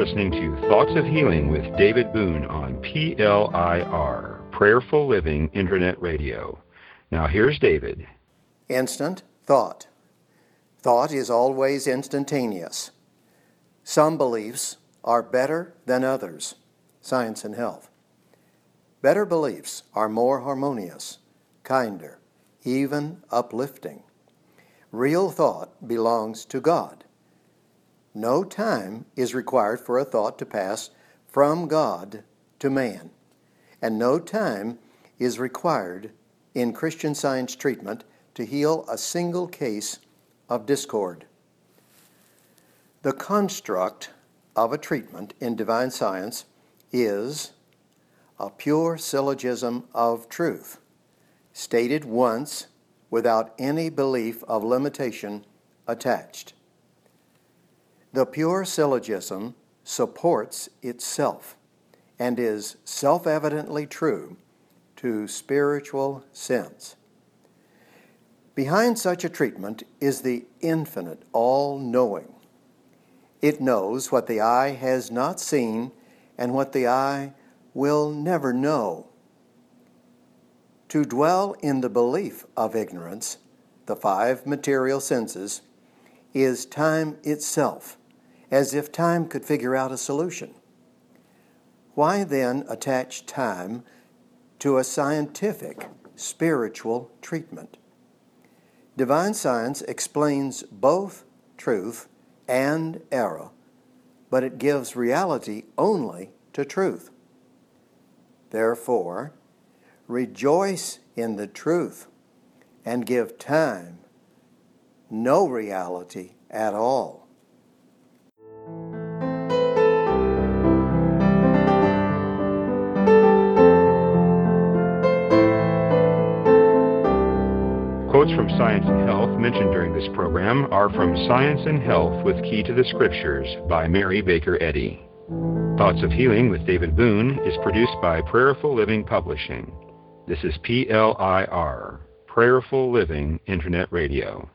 listening to Thoughts of Healing with David Boone on PLIR, Prayerful Living Internet Radio. Now here's David. Instant thought. Thought is always instantaneous. Some beliefs are better than others. Science and Health. Better beliefs are more harmonious, kinder, even uplifting. Real thought belongs to God. No time is required for a thought to pass from God to man, and no time is required in Christian Science treatment to heal a single case of discord. The construct of a treatment in divine science is a pure syllogism of truth, stated once without any belief of limitation attached. The pure syllogism supports itself and is self-evidently true to spiritual sense. Behind such a treatment is the infinite all-knowing. It knows what the eye has not seen and what the eye will never know. To dwell in the belief of ignorance, the five material senses, is time itself, as if time could figure out a solution. Why then attach time to a scientific, spiritual treatment? Divine science explains both truth and error, but it gives reality only to truth. Therefore, rejoice in the truth and give time no reality at all. Quotes from Science and Health mentioned during this program are from Science and Health with Key to the Scriptures by Mary Baker Eddy. Thoughts of Healing with David Boone is produced by Prayerful Living Publishing. This is PLIR, Prayerful Living Internet Radio.